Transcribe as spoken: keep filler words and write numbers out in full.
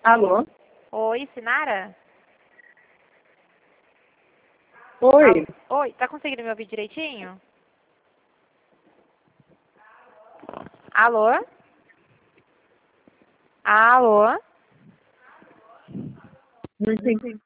Alô? Oi, Sinara? Oi. Al- Oi, tá conseguindo me ouvir direitinho? Alô? Alô? Não entendi.